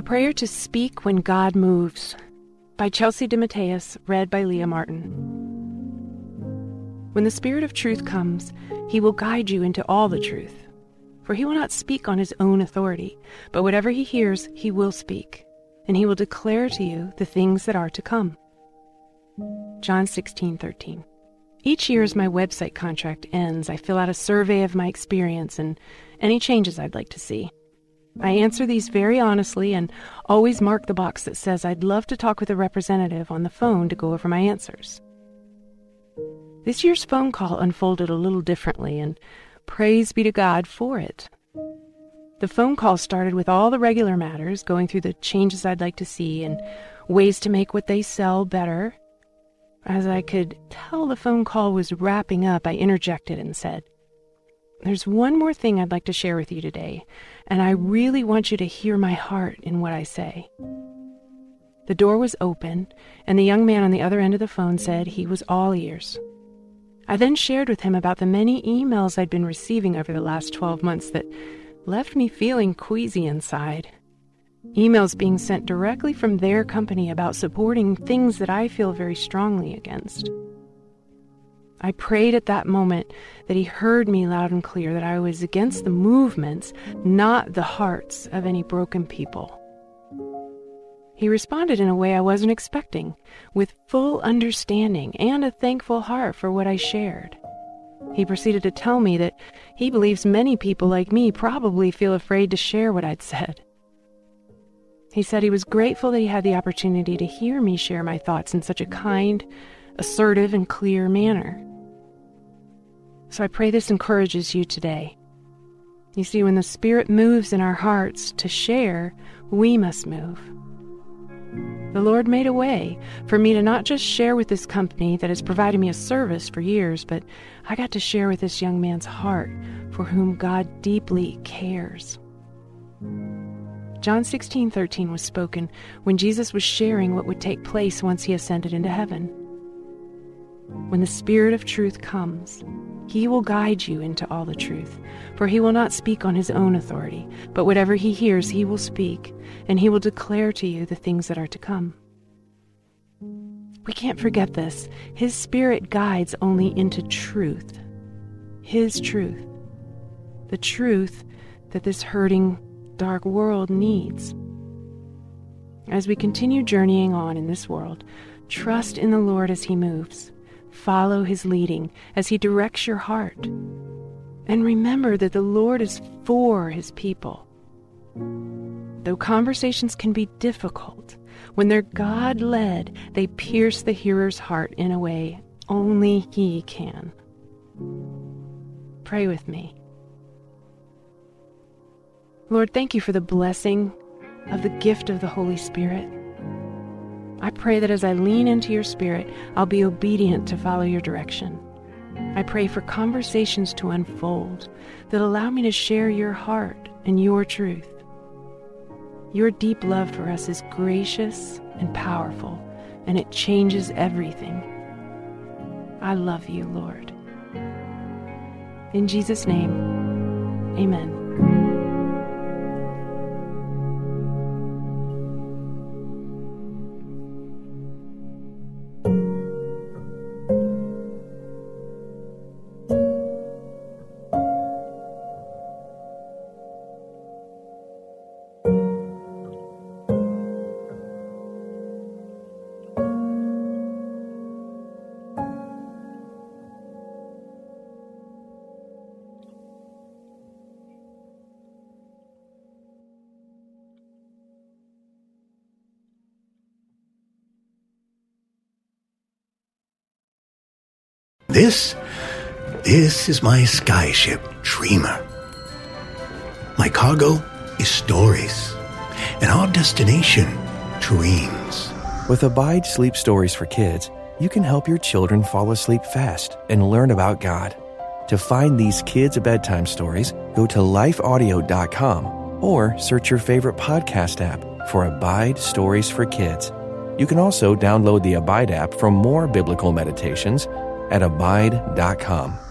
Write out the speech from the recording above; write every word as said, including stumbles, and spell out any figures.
A Prayer to Speak When God Moves by Chelsea DeMatteis, read by Leah Martin. When the Spirit of truth comes, he will guide you into all the truth. For he will not speak on his own authority, but whatever he hears, he will speak, and he will declare to you the things that are to come. John sixteen thirteen. Each year as my website contract ends, I fill out a survey of my experience and any changes I'd like to see. I answer these very honestly and always mark the box that says I'd love to talk with a representative on the phone to go over my answers. This year's phone call unfolded a little differently, and praise be to God for it. The phone call started with all the regular matters, going through the changes I'd like to see and ways to make what they sell better. As I could tell the phone call was wrapping up, I interjected and said, "There's one more thing I'd like to share with you today, and I really want you to hear my heart in what I say." The door was open, and the young man on the other end of the phone said he was all ears. I then shared with him about the many emails I'd been receiving over the last twelve months that left me feeling queasy inside. Emails being sent directly from their company about supporting things that I feel very strongly against. I prayed at that moment that he heard me loud and clear, that I was against the movements, not the hearts of any broken people. He responded in a way I wasn't expecting, with full understanding and a thankful heart for what I shared. He proceeded to tell me that he believes many people like me probably feel afraid to share what I'd said. He said he was grateful that he had the opportunity to hear me share my thoughts in such a kind, assertive, and clear manner. So I pray this encourages you today. You see, when the Spirit moves in our hearts to share, we must move. The Lord made a way for me to not just share with this company that has provided me a service for years, but I got to share with this young man's heart for whom God deeply cares. John sixteen thirteen was spoken when Jesus was sharing what would take place once he ascended into heaven. When the Spirit of truth comes, he will guide you into all the truth, for he will not speak on his own authority, but whatever he hears he will speak, and he will declare to you the things that are to come. We can't forget this. His Spirit guides only into truth. His truth. The truth that this hurting, dark world needs. As we continue journeying on in this world, trust in the Lord as he moves. Follow his leading as he directs your heart. And remember that the Lord is for his people. Though conversations can be difficult, when they're God-led, they pierce the hearer's heart in a way only he can. Pray with me. Lord, thank you for the blessing of the gift of the Holy Spirit. I pray that as I lean into your Spirit, I'll be obedient to follow your direction. I pray for conversations to unfold that allow me to share your heart and your truth. Your deep love for us is gracious and powerful, and it changes everything. I love you, Lord. In Jesus' name, amen. This, this is my skyship, Dreamer. My cargo is stories, and our destination, dreams. With Abide Sleep Stories for Kids, you can help your children fall asleep fast and learn about God. To find these kids' bedtime stories, go to life audio dot com or search your favorite podcast app for Abide Stories for Kids. You can also download the Abide app for more biblical meditations at abide dot com.